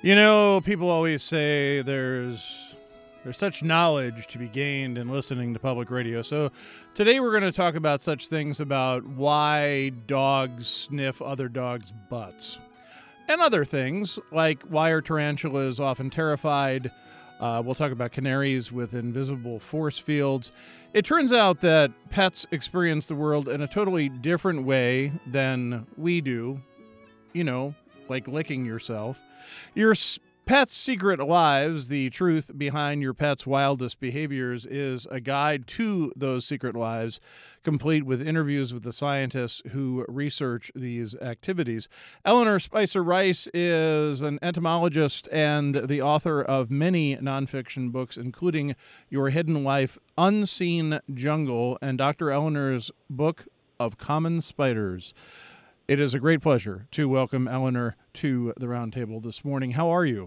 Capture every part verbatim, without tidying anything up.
You know, people always say there's there's such knowledge to be gained in listening to public radio. So today we're going to talk about such things about why dogs sniff other dogs' butts. And other things, like why are tarantulas often terrified. Uh, we'll talk about canaries with invisible force fields. It turns out that pets experience the world in a totally different way than we do. You know, like licking yourself. Your s- pet's secret lives, the truth behind your pet's wildest behaviors, is a guide to those secret lives, complete with interviews with the scientists who research these activities. Eleanor Spicer Rice is an entomologist and the author of many nonfiction books, including Your Hidden Life, Unseen Jungle, and Doctor Eleanor's Book of Common Spiders. It is a great pleasure to welcome Eleanor to the roundtable this morning. How are you?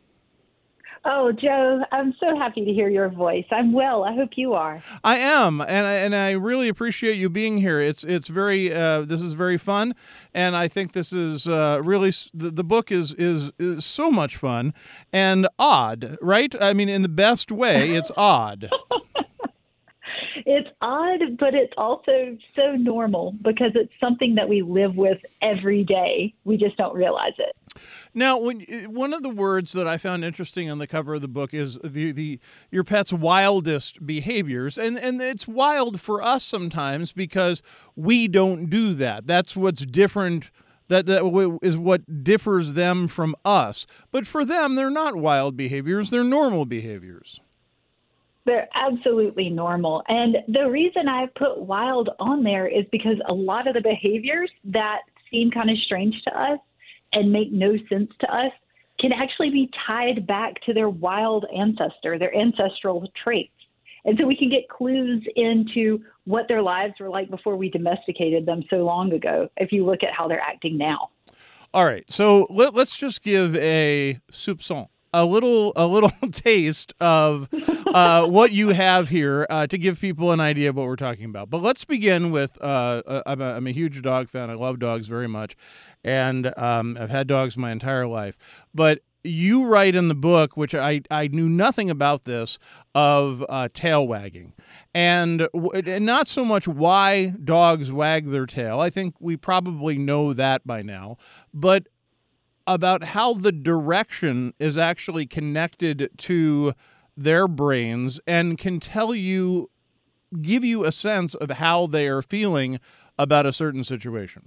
Oh, Joe, I'm so happy to hear your voice. I'm well. I hope you are. I am, and I, and I really appreciate you being here. It's it's very uh, this is very fun, and I think this is uh, really the, the book is, is is so much fun and odd, right? I mean, in the best way, it's odd. It's odd, but it's also so normal because it's something that we live with every day. We just don't realize it. Now, when one of the words that I found interesting on the cover of the book is the, the your pet's wildest behaviors, and and it's wild for us sometimes because we don't do that. That's what's different. That that is what differs them from us. But for them, they're not wild behaviors; they're normal behaviors. They're absolutely normal. And the reason I put wild on there is because a lot of the behaviors that seem kind of strange to us and make no sense to us can actually be tied back to their wild ancestor, their ancestral traits. And so we can get clues into what their lives were like before we domesticated them so long ago, if you look at how they're acting now. All right. So let, let's just give a soupçon. A little, a little taste of uh, what you have here uh, to give people an idea of what we're talking about. But let's begin with. Uh, uh, I'm, a, I'm a huge dog fan. I love dogs very much, and um, I've had dogs my entire life. But you write in the book, which I, I knew nothing about this, of uh, tail wagging, and, and not so much why dogs wag their tail. I think we probably know that by now, but about how the direction is actually connected to their brains and can tell you, give you a sense of how they are feeling about a certain situation.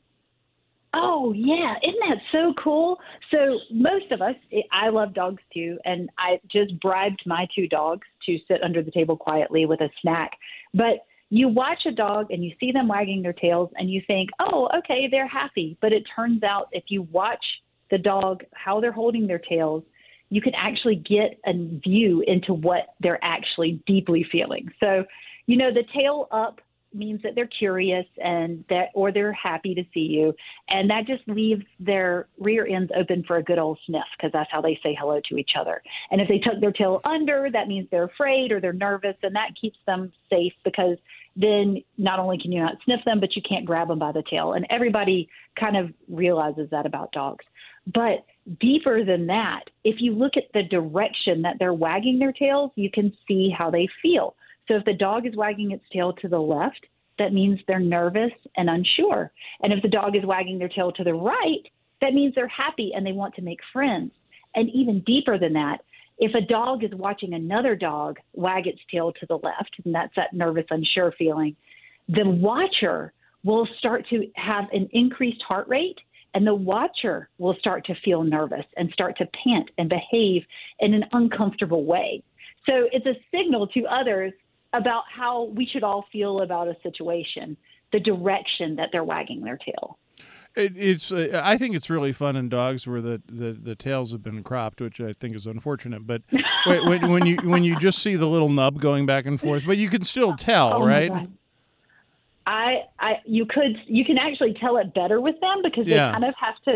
Oh, yeah. Isn't that so cool? So most of us, I love dogs too, and I just bribed my two dogs to sit under the table quietly with a snack. But you watch a dog and you see them wagging their tails and you think, oh, okay, they're happy. But it turns out if you watch the dog, how they're holding their tails, you can actually get a view into what they're actually deeply feeling. So, you know, the tail up means that they're curious and that, or they're happy to see you. And that just leaves their rear ends open for a good old sniff because that's how they say hello to each other. And if they tuck their tail under, that means they're afraid or they're nervous, and that keeps them safe because then not only can you not sniff them, but you can't grab them by the tail. And everybody kind of realizes that about dogs. But deeper than that, if you look at the direction that they're wagging their tails, you can see how they feel. So if the dog is wagging its tail to the left, that means they're nervous and unsure. And if the dog is wagging their tail to the right, that means they're happy and they want to make friends. And even deeper than that, if a dog is watching another dog wag its tail to the left, and that's that nervous, unsure feeling, the watcher will start to have an increased heart rate, and the watcher will start to feel nervous and start to pant and behave in an uncomfortable way. So it's a signal to others about how we should all feel about a situation, the direction that they're wagging their tail. It, it's. Uh, I think it's really fun in dogs where the, the, the tails have been cropped, which I think is unfortunate. But when, when you when you just see the little nub going back and forth, but you can still tell, oh right? My God. I, I, you could, you can actually tell it better with them because Yeah. they kind of have to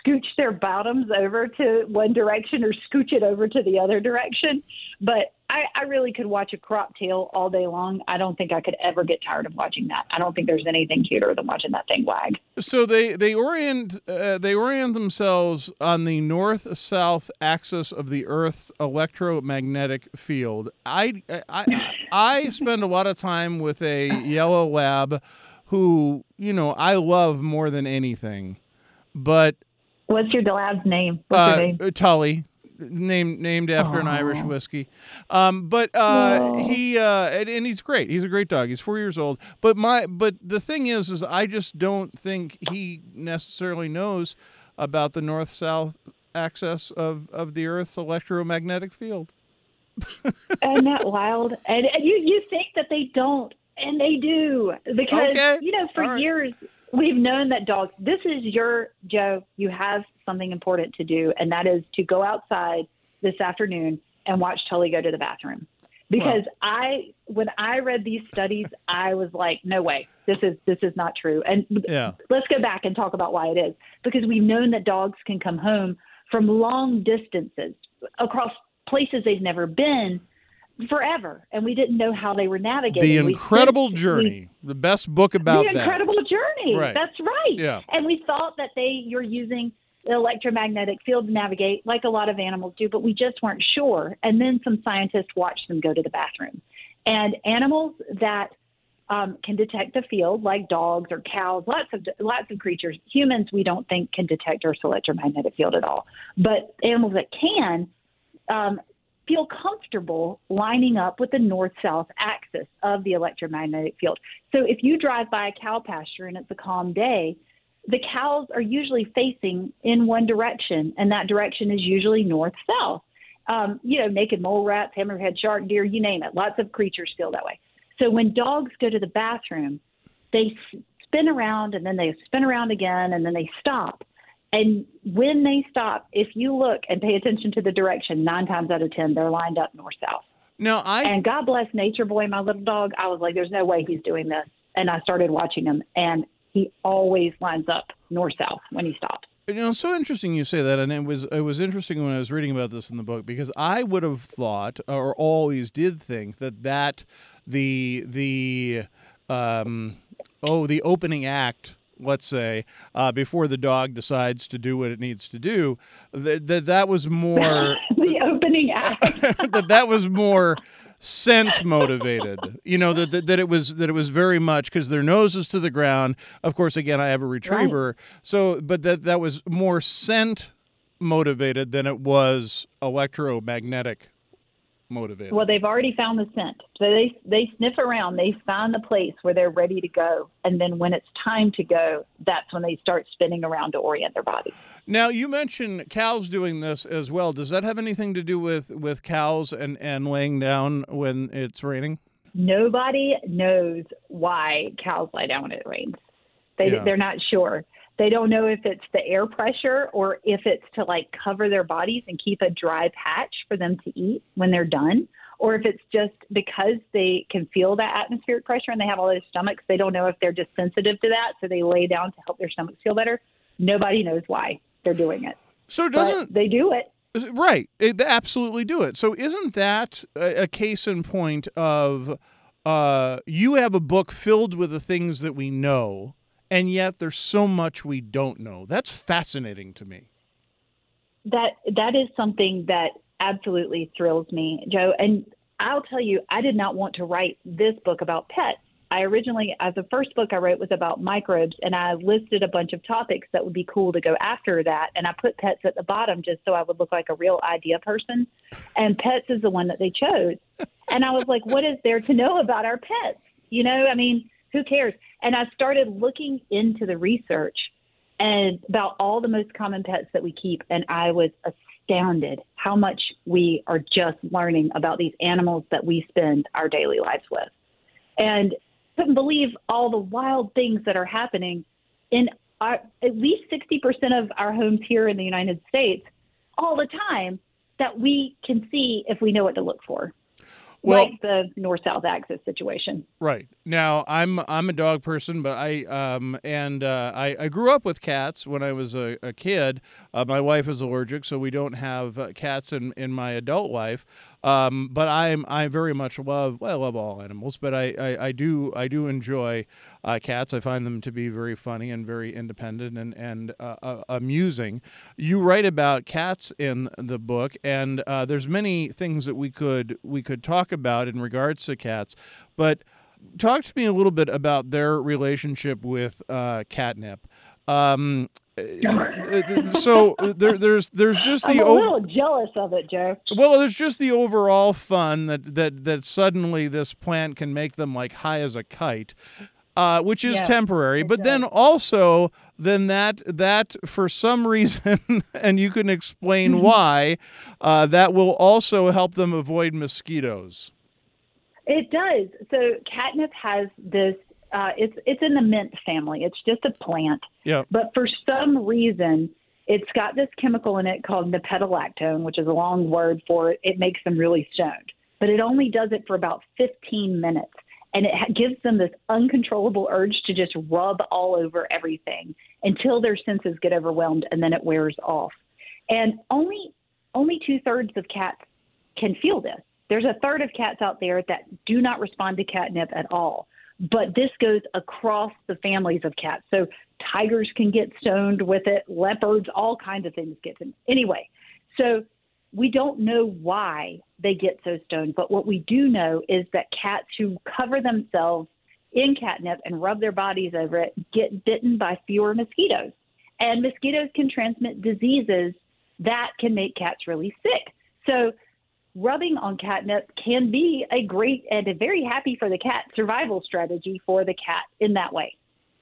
scooch their bottoms over to one direction or scooch it over to the other direction. But I, I really could watch a crop tail all day long. I don't think I could ever get tired of watching that. I don't think there's anything cuter than watching that thing wag. So they they orient uh, they orient themselves on the north-south axis of the Earth's electromagnetic field. I I I spend a lot of time with a yellow lab, who you know I love more than anything, but what's your lab's name? What's uh, her name? Tully. Named named after Aww. an Irish whiskey, um, but uh, No. he uh, and, and he's great. He's a great dog. He's four years old. But my but the thing is, is I just don't think he necessarily knows about the north south axis of, of the Earth's electromagnetic field. Isn't that wild? And, and you you think that they don't, and they do, because Okay. you know for All right. years we've known that dogs. This is your Joe. You have something important to do, and that is to go outside this afternoon and watch Tully go to the bathroom. Because Wow. I, when I read these studies, I was like, no way, this is this is not true. And Yeah. let's go back and talk about why it is. Because we've known that dogs can come home from long distances across places they've never been forever, and we didn't know how they were navigating. The We Incredible think- Journey, the best book about the that. Incredible Journey. Right. That's right. Yeah. And we thought that they you're using the electromagnetic field to navigate like a lot of animals do, but we just weren't sure. And then some scientists watched them go to the bathroom. And animals that um, can detect the field, like dogs or cows, lots of lots of creatures. Humans, we don't think can detect Earth's electromagnetic field at all. But animals that can um, feel comfortable lining up with the north-south axis of the electromagnetic field. So if you drive by a cow pasture and it's a calm day, the cows are usually facing in one direction, and that direction is usually north-south. Um, you know, naked mole rats, hammerhead shark, deer, you name it. Lots of creatures feel that way. So when dogs go to the bathroom, they spin around, and then they spin around again, and then they stop. And when they stop, if you look and pay attention to the direction, nine times out of ten, they're lined up north-south. Now I And God bless Nature Boy, my little dog. I was like, there's no way he's doing this. And I started watching him, and he always lines up north-south when he stops. You know, it's so interesting you say that, and it was it was interesting when I was reading about this in the book, because I would have thought, or always did think, that that the the um, oh the opening act, let's say, uh, before the dog decides to do what it needs to do, that that, that was more The opening act. that that was more scent motivated, you know, that, that that it was that it was very much because their nose is to the ground. Of course, again, I have a retriever, so but that that was more scent motivated than it was electromagnetic motivated. Well, they've already found the scent. So they they sniff around. They find the place where they're ready to go. And then when it's time to go, that's when they start spinning around to orient their body. Now, you mentioned cows doing this as well. Does that have anything to do with, with cows and, and laying down when it's raining? Nobody knows why cows lie down when it rains. They, Yeah. They're not sure. They don't know if it's the air pressure or if it's to like cover their bodies and keep a dry patch for them to eat when they're done, or if it's just because they can feel that atmospheric pressure and they have all those stomachs. They don't know if they're just sensitive to that, so they lay down to help their stomachs feel better. Nobody knows why they're doing it. So But doesn't they do it. right? It, they absolutely do it. So isn't that a, a case in point of uh, you have a book filled with the things that we know, and yet there's so much we don't know. That's fascinating to me. That that is something that absolutely thrills me, Joe. And I'll tell you, I did not want to write this book about pets. I originally, as the first book I wrote was about microbes, and I listed a bunch of topics that would be cool to go after that. And I put pets at the bottom just so I would look like a real idea person. And pets is the one that they chose. And I was like, what is there to know about our pets? You know, I mean, who cares? And I started looking into the research and about all the most common pets that we keep. And I was astounded how much we are just learning about these animals that we spend our daily lives with. And couldn't believe all the wild things that are happening in our, at least sixty percent of our homes here in the United States all the time that we can see if we know what to look for. Well, like the north-south axis situation. right. Now, I'm I'm a dog person, but I um and uh, I I grew up with cats when I was a, a kid. Uh, my wife is allergic, so we don't have uh, cats in, in my adult life. Um, but I'm I very much love well, I love all animals, but I, I, I do I do enjoy uh, cats. I find them to be very funny and very independent and and uh, uh, amusing. You write about cats in the book, and uh, there's many things that we could we could talk about in regards to cats, but talk to me a little bit about their relationship with uh, catnip. Um, so there, there's there's just the I'm a over- little jealous of it, Joe. well, there's just the overall fun that that that suddenly this plant can make them like high as a kite. Uh, which is Yeah, temporary, but does. then also then that that for some reason, and you can explain why, uh, that will also help them avoid mosquitoes. It does. So catnip has this. Uh, it's it's in the mint family. It's just a plant. Yeah. But for some reason, it's got this chemical in it called nepentolactone, which is a long word for it. It makes them really stoned. But it only does it for about fifteen minutes. And it ha- gives them this uncontrollable urge to just rub all over everything until their senses get overwhelmed, and then it wears off. And only only two-thirds of cats can feel this. There's a third of cats out there that do not respond to catnip at all. But this goes across the families of cats. So tigers can get stoned with it, leopards, all kinds of things get them. Anyway, so we don't know why they get so stoned, but what we do know is that cats who cover themselves in catnip and rub their bodies over it get bitten by fewer mosquitoes. And mosquitoes can transmit diseases that can make cats really sick. So rubbing on catnip can be a great and a very happy for the cat survival strategy for the cat in that way.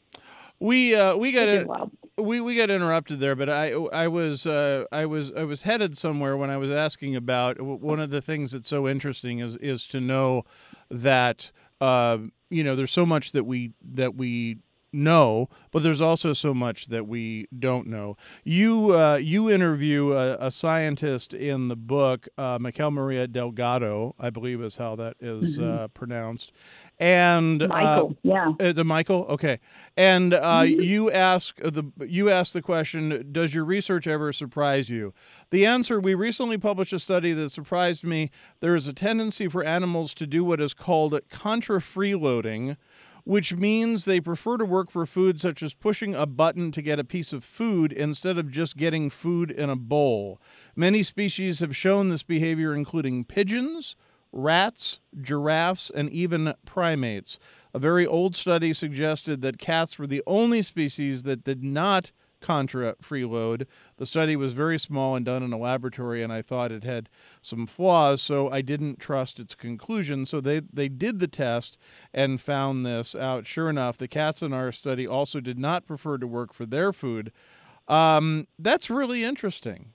We uh, we got Which is it. wild. We, we got interrupted there, but I I was uh, I was I was headed somewhere when I was asking about one of the things that's so interesting is is to know that uh, you know there's so much that we that we know, but there's also so much that we don't know. You uh, you interview a, a scientist in the book, uh, Michael Maria Delgado, I believe is how that is Mm-hmm. uh, pronounced, and Michael, uh, yeah. is it Michael? Okay. And uh, Mm-hmm. you ask the you ask the question, does your research ever surprise you? The answer, we recently published a study that surprised me. There is a tendency for animals to do what is called contra-freeloading, which means they prefer to work for food such as pushing a button to get a piece of food instead of just getting food in a bowl. Many species have shown this behavior, including pigeons, rats, giraffes, and even primates. A very old study suggested that cats were the only species that did not contra freeload. The study was very small and done in a laboratory, and I thought it had some flaws, so I didn't trust its conclusion. So they, they did the test and found this out. Sure enough, the cats in our study also did not prefer to work for their food. Um, that's really interesting.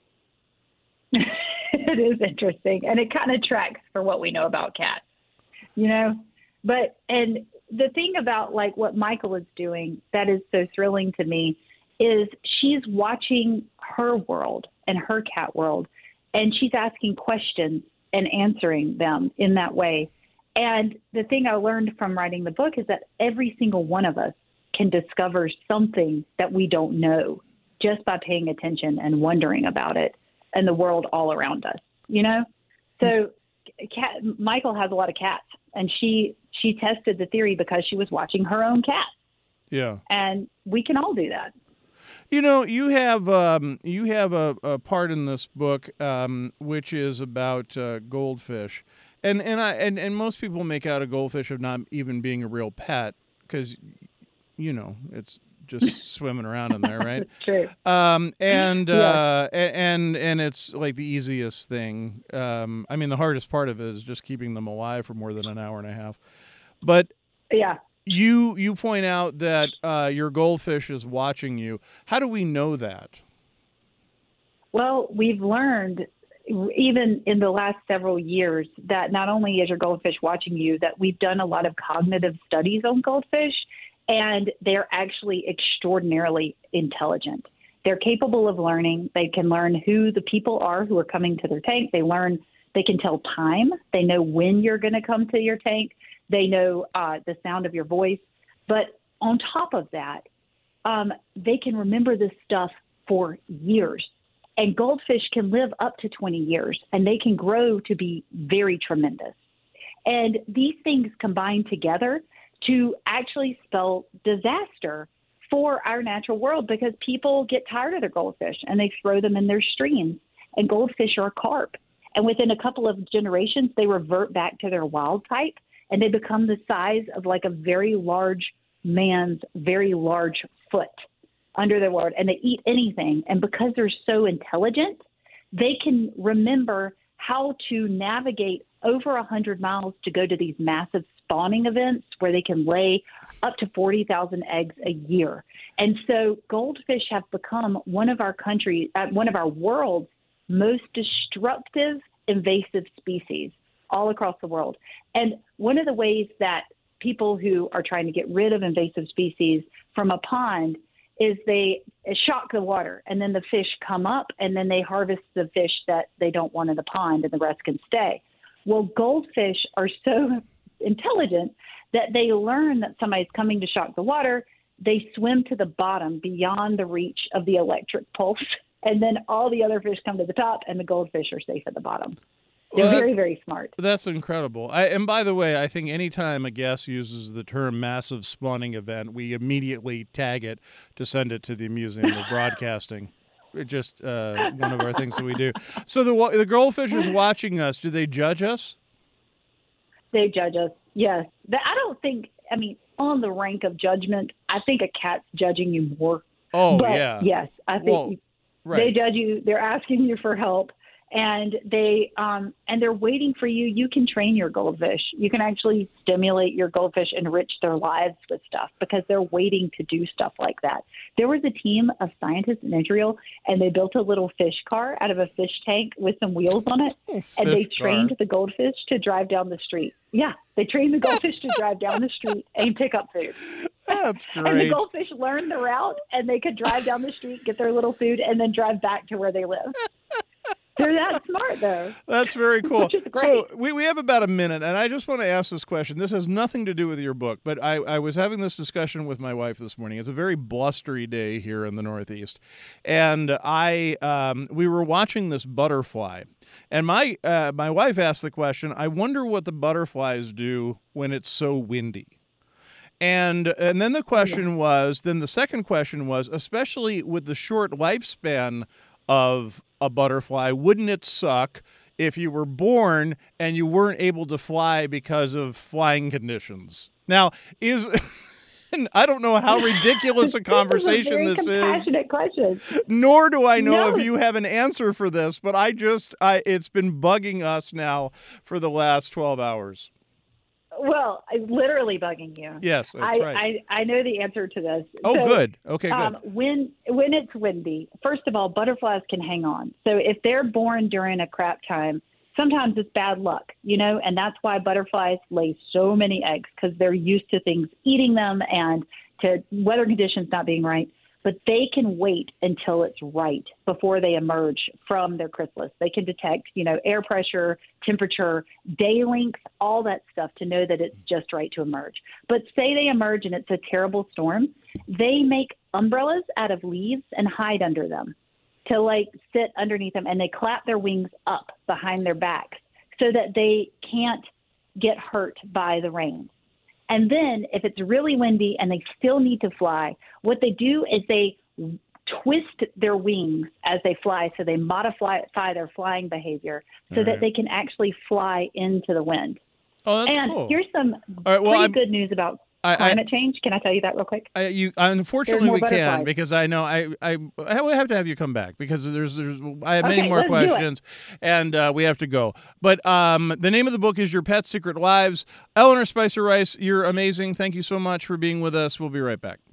It is interesting, and it kind of tracks for what we know about cats, you know. But and the thing about like what Michael is doing that is so thrilling to me is she's watching her world and her cat world, and she's asking questions and answering them in that way. And the thing I learned from writing the book is that every single one of us can discover something that we don't know just by paying attention and wondering about it and the world all around us, you know? So cat, Michael has a lot of cats, and she she tested the theory because she was watching her own cat. Yeah. And we can all do that. You know, you have um, you have a, a part in this book um, which is about uh, goldfish, and and I and, and most people make out a goldfish of not even being a real pet because, you know, it's just swimming around in there, right? It's true. Um, and Yeah. uh, a- and and it's like the easiest thing. Um, I mean, the hardest part of it is just keeping them alive for more than an hour and a half. But Yeah. you you point out that uh, your goldfish is watching you. How do we know that? Well, we've learned even in the last several years that not only is your goldfish watching you, that we've done a lot of cognitive studies on goldfish, and they're actually extraordinarily intelligent. They're capable of learning. They can learn who the people are who are coming to their tank. They learn They can tell time. They know when you're going to come to your tank. They know uh, the sound of your voice. But on top of that, um, they can remember this stuff for years. And goldfish can live up to twenty years, and they can grow to be very tremendous. And these things combine together to actually spell disaster for our natural world, because people get tired of their goldfish and they throw them in their streams. And goldfish are carp. And within a couple of generations, they revert back to their wild type, and they become the size of like a very large man's very large foot under their water. And they eat anything. And because they're so intelligent, they can remember how to navigate over one hundred miles to go to these massive spawning events where they can lay up to forty thousand eggs a year. And so goldfish have become one of our country, uh, one of our world's most destructive invasive species all across the world. And one of the ways that people who are trying to get rid of invasive species from a pond is they shock the water, and then the fish come up, and then they harvest the fish that they don't want in the pond, and the rest can stay. Well, goldfish are so intelligent that they learn that somebody's coming to shock the water. They swim to the bottom beyond the reach of the electric pulse, and then all the other fish come to the top, and the goldfish are safe at the bottom. They're Well, very, very smart. That's incredible. I, and by the way, I think anytime a guest uses the term massive spawning event, we immediately tag it to send it to the Museum of Broadcasting. It's just uh, one of our things that we do. So the wa- the goldfish is watching us. Do they judge us? They judge us, yes. But I don't think, I mean, on the rank of judgment, I think a cat's judging you more. Oh, but yeah. Yes, I think Well, right. they judge you. They're asking you for help. And they um, and they're waiting for you. You can train your goldfish. You can actually stimulate your goldfish, enrich their lives with stuff, because they're waiting to do stuff like that. There was a team of scientists in Israel, and they built a little fish car out of a fish tank with some wheels on it, Oh, and they fish trained car. the goldfish to drive down the street. Yeah, they trained the goldfish to drive down the street and pick up food. That's And the great. goldfish learned the route, and they could drive down the street, get their little food, and then drive back to where they live. They're that smart, though. That's very cool. Which is great. So we, we have about a minute, and I just want to ask this question. This has nothing to do with your book, but I, I was having this discussion with my wife this morning. It's a very blustery day here in the Northeast, and I um, we were watching this butterfly, and my uh, my wife asked the question, I wonder what the butterflies do when it's so windy. And and then the question was, then the second question was, especially with the short lifespan of a butterfly, wouldn't it suck if you were born and you weren't able to fly because of flying conditions? Now, is I don't know how ridiculous a conversation this this is. A very is, compassionate question. nor do I know No. if you have an answer for this, but I just, I it's been bugging us now for the last twelve hours. Well, I'm literally bugging you. Yes, that's I, right. I, I know the answer to this. Oh, So, good. Okay, good. Um, when when it's windy, first of all, butterflies can hang on. So if they're born during a crap time, sometimes it's bad luck, you know, and that's why butterflies lay so many eggs, because they're used to things eating them and to weather conditions not being right. But they can wait until it's right before they emerge from their chrysalis. They can detect, you know, air pressure, temperature, day length, all that stuff to know that it's just right to emerge. But say they emerge and it's a terrible storm, they make umbrellas out of leaves and hide under them to like sit underneath them, and they clap their wings up behind their backs so that they can't get hurt by the rain. And then if it's really windy and they still need to fly, what they do is they twist their wings as they fly, so they modify their flying behavior so All that right. they can actually fly into the wind. Oh, that's and cool. here's some All right, well, pretty I'm- good news about I- I- climate change. Can I tell you that real quick? I, you unfortunately more we can, butterflies. because I know I I I will have to have you come back, because there's there's I have many Okay, more let's do it. questions, and uh, we have to go. But um, the name of the book is Your Pet's Secret Lives. Eleanor Spicer Rice, you're amazing. Thank you so much for being with us. We'll be right back.